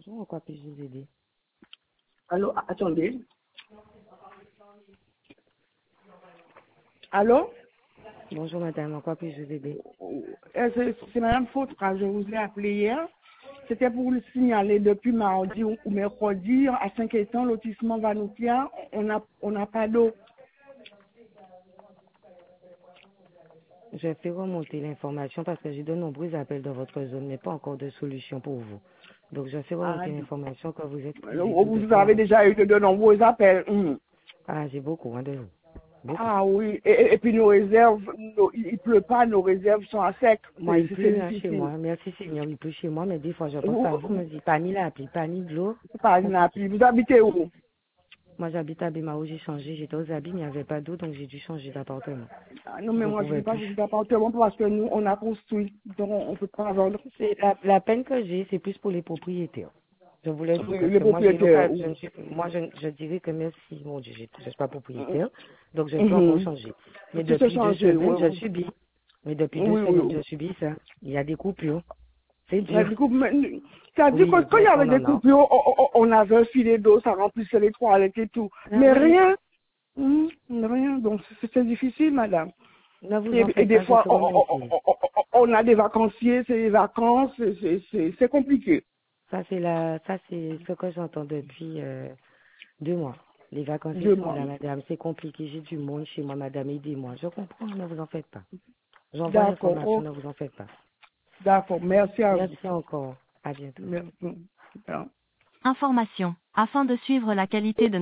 Bonjour, en quoi puis-je vous aider? Allô, attendez. Allô? Bonjour madame, en quoi puis-je vous aider? C'est Madame Fautra, je vous ai appelé hier. C'était pour le signaler depuis mardi ou mercredi à 5 étangs, lotissement Vanoutia, on n'a pas d'eau. Je fais remonter l'information parce que j'ai de nombreux appels dans votre zone, mais pas encore de solution pour vous. Donc je fais Ah, remonter l'information quand vous êtes privé d'eau vous depuis avez mardi. déjà eu de nombreux appels. Ah, j'ai beaucoup, de vous. Beaucoup. Ah oui, et puis nos réserves, il pleut pas, nos réserves sont à sec. Moi, il C'est pleut hein, chez difficile. moi. Merci Seigneur, il pleut chez moi, mais des fois je pense Vous, à vous, me dis pas ni la pluie, pas ni de l'eau. c'est pas une Compliqué. appli. Vous habitez où? Moi j'habite à Bémao, j'ai changé, j'étais aux Abis, il n'y avait pas d'eau, donc j'ai dû changer d'appartement. Ah, non, mais Je moi, je ne pouvais veux pas plus. visiter l'appartement parce que nous, on a construit, donc on ne peut pas vendre. C'est la peine que j'ai, c'est plus pour les propriétaires. Je voulais dire Les que moi j'ai propriétaires. l'occasion, je dirais que merci, mon Dieu, je ne suis pas propriétaire, donc je peux encore Mhm. changer. Mais Tout s'est depuis deux changé, semaines, je oui. subis. Mais depuis deux Oui, oui, semaines, oui. je subis ça. Il y a des coupures. C'est Mais dur. du coup, ça dit que Oui, quand il y donc avait on des en a. coupures, on avait un filet d'eau, ça remplissait les toilettes et tout. Ah Mais oui, rien, rien. Donc c'est difficile, madame. ne vous en Et faites des pas, je fois, fais remonter. on a des vacanciers, c'est les vacances, c'est compliqué. Ça c'est ce que j'entends depuis 2 mois. Les vacanciers Deux sont mois. là, madame, c'est compliqué, j'ai du monde chez moi, madame, aidez-moi. Je comprends, ne vous en faites pas. J'envoie D'accord, l'information, oh, ne vous en faites pas. d'accord. Merci à vous. Merci encore. À bientôt. Merci. Bien. Information. Afin de suivre la qualité de